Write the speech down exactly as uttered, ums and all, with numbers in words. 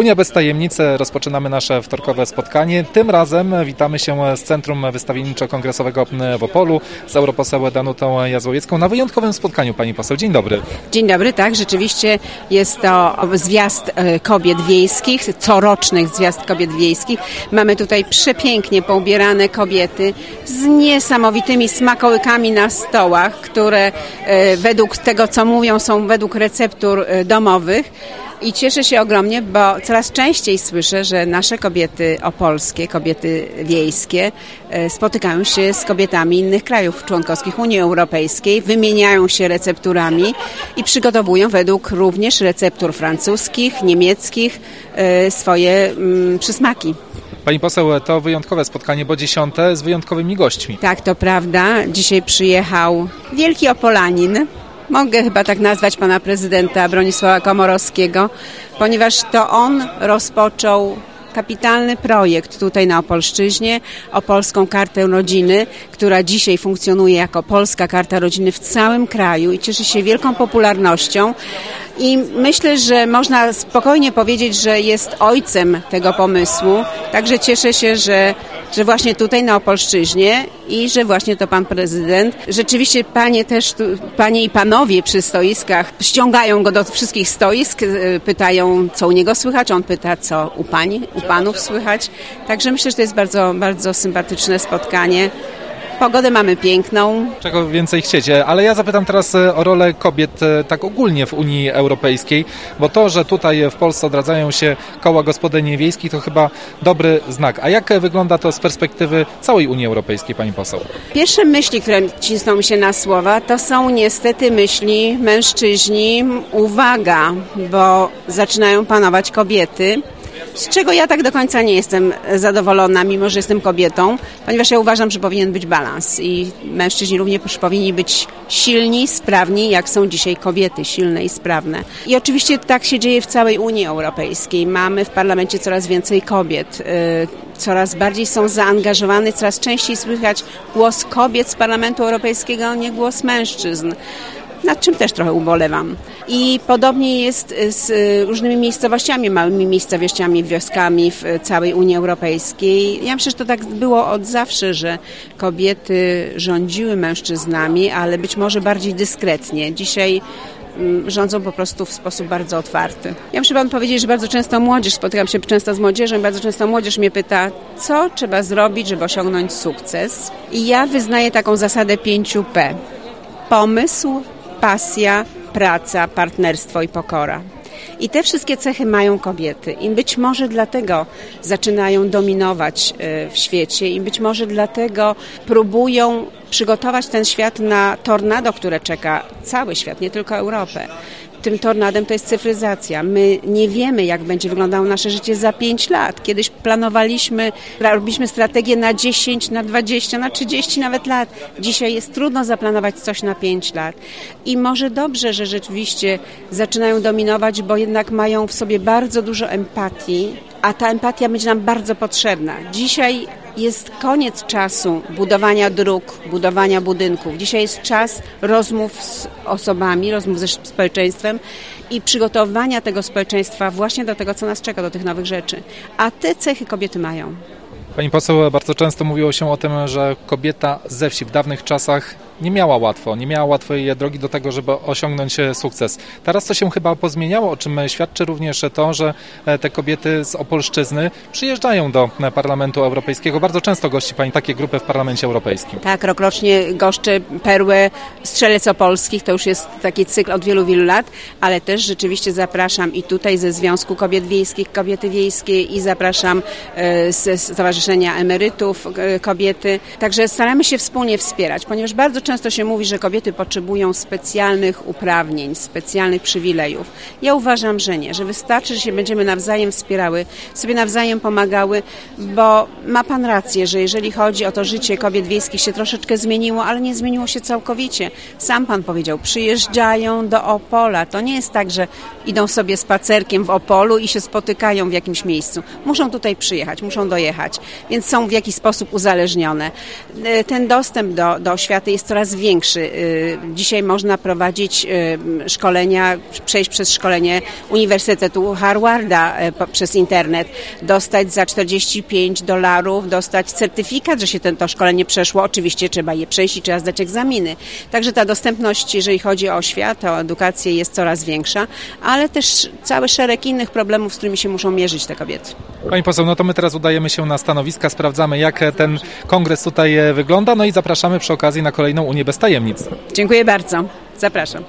Unia bez tajemnicy, rozpoczynamy nasze wtorkowe spotkanie. Tym razem witamy się z Centrum Wystawienniczo-Kongresowego w Opolu z europoseł Danutą Jazłowiecką na wyjątkowym spotkaniu. Pani poseł, dzień dobry. Dzień dobry, tak, rzeczywiście jest to zwiast kobiet wiejskich, corocznych zwiast kobiet wiejskich. Mamy tutaj przepięknie poubierane kobiety z niesamowitymi smakołykami na stołach, które według tego, co mówią, są według receptur domowych. I cieszę się ogromnie, bo coraz częściej słyszę, że nasze kobiety opolskie, kobiety wiejskie spotykają się z kobietami innych krajów członkowskich Unii Europejskiej, wymieniają się recepturami i przygotowują według również receptur francuskich, niemieckich swoje przysmaki. Pani poseł, to wyjątkowe spotkanie, bo dziesiąte z wyjątkowymi gośćmi. Tak, to prawda. Dzisiaj przyjechał wielki Opolanin. Mogę chyba tak nazwać pana prezydenta Bronisława Komorowskiego, ponieważ to on rozpoczął kapitalny projekt tutaj na Opolszczyźnie, Opolską Kartę Rodziny, która dzisiaj funkcjonuje jako Polska Karta Rodziny w całym kraju i cieszy się wielką popularnością. I myślę, że można spokojnie powiedzieć, że jest ojcem tego pomysłu. Także cieszę się, że, że właśnie tutaj na Opolszczyźnie i że właśnie to pan prezydent. Rzeczywiście panie też, tu, panie i panowie przy stoiskach ściągają go do wszystkich stoisk, pytają, co u niego słychać, on pyta, co u pani, u panów słychać. Także myślę, że to jest bardzo, bardzo sympatyczne spotkanie. Pogodę mamy piękną. Czego więcej chciecie, ale ja zapytam teraz o rolę kobiet tak ogólnie w Unii Europejskiej, bo to, że tutaj w Polsce odradzają się koła gospodyń wiejskich, to chyba dobry znak. A jak wygląda to z perspektywy całej Unii Europejskiej, pani poseł? Pierwsze myśli, które cisną mi się na słowa, to są niestety myśli mężczyźni. Uwaga, bo zaczynają panować kobiety. Z czego ja tak do końca nie jestem zadowolona, mimo że jestem kobietą, ponieważ ja uważam, że powinien być balans i mężczyźni również powinni być silni, sprawni, jak są dzisiaj kobiety, silne i sprawne. I oczywiście tak się dzieje w całej Unii Europejskiej. Mamy w parlamencie coraz więcej kobiet, coraz bardziej są zaangażowane, coraz częściej słychać głos kobiet z Parlamentu Europejskiego, a nie głos mężczyzn. Nad czym też trochę ubolewam. I podobnie jest z różnymi miejscowościami, małymi miejscowościami, wioskami w całej Unii Europejskiej. Ja myślę, że to tak było od zawsze, że kobiety rządziły mężczyznami, ale być może bardziej dyskretnie. Dzisiaj rządzą po prostu w sposób bardzo otwarty. Ja muszę panu powiedzieć, że bardzo często młodzież, spotykam się często z młodzieżą i bardzo często młodzież mnie pyta, co trzeba zrobić, żeby osiągnąć sukces. I ja wyznaję taką zasadę pięciu P. Pomysł, pasja, praca, partnerstwo i pokora. I te wszystkie cechy mają kobiety i być może dlatego zaczynają dominować w świecie i być może dlatego próbują przygotować ten świat na tornado, które czeka cały świat, nie tylko Europę. Tym tornadem to jest cyfryzacja. My nie wiemy, jak będzie wyglądało nasze życie za pięć lat. Kiedyś planowaliśmy, robiliśmy strategię na dziesięć, na dwadzieścia, na trzydzieści nawet lat. Dzisiaj jest trudno zaplanować coś na pięć lat. I może dobrze, że rzeczywiście zaczynają dominować, bo jednak mają w sobie bardzo dużo empatii, a ta empatia będzie nam bardzo potrzebna. Dzisiaj jest koniec czasu budowania dróg, budowania budynków. Dzisiaj jest czas rozmów z osobami, rozmów ze społeczeństwem i przygotowania tego społeczeństwa właśnie do tego, co nas czeka, do tych nowych rzeczy. A te cechy kobiety mają. Pani poseł, bardzo często mówiło się o tym, że kobieta ze wsi w dawnych czasach nie miała łatwo, nie miała łatwej drogi do tego, żeby osiągnąć sukces. Teraz to się chyba pozmieniało, o czym świadczy również to, że te kobiety z Opolszczyzny przyjeżdżają do Parlamentu Europejskiego. Bardzo często gości pani takie grupy w Parlamencie Europejskim. Tak, rokrocznie goszczę Perłę Strzelec Opolskich, to już jest taki cykl od wielu, wielu lat, ale też rzeczywiście zapraszam i tutaj ze Związku Kobiet Wiejskich, Kobiety Wiejskie i zapraszam ze Stowarzyszenia Emerytów Kobiety. Także staramy się wspólnie wspierać, ponieważ bardzo często się mówi, że kobiety potrzebują specjalnych uprawnień, specjalnych przywilejów. Ja uważam, że nie, że wystarczy, że się będziemy nawzajem wspierały, sobie nawzajem pomagały, bo ma pan rację, że jeżeli chodzi o to życie kobiet wiejskich się troszeczkę zmieniło, ale nie zmieniło się całkowicie. Sam pan powiedział, przyjeżdżają do Opola. To nie jest tak, że idą sobie spacerkiem w Opolu i się spotykają w jakimś miejscu. Muszą tutaj przyjechać, muszą dojechać, więc są w jakiś sposób uzależnione. Ten dostęp do, do oświaty jest coraz większy. Dzisiaj można prowadzić szkolenia, przejść przez szkolenie Uniwersytetu Harvarda przez internet, dostać za czterdzieści pięć dolarów, dostać certyfikat, że się ten, to szkolenie przeszło. Oczywiście trzeba je przejść i trzeba zdać egzaminy. Także ta dostępność, jeżeli chodzi o oświatę, o edukację, jest coraz większa, ale też cały szereg innych problemów, z którymi się muszą mierzyć te kobiety. Pani poseł, no to my teraz udajemy się na stanowiska, sprawdzamy, jak ten kongres tutaj wygląda, no i zapraszamy przy okazji na kolejną Unię bez tajemnic. Dziękuję bardzo. Zapraszam.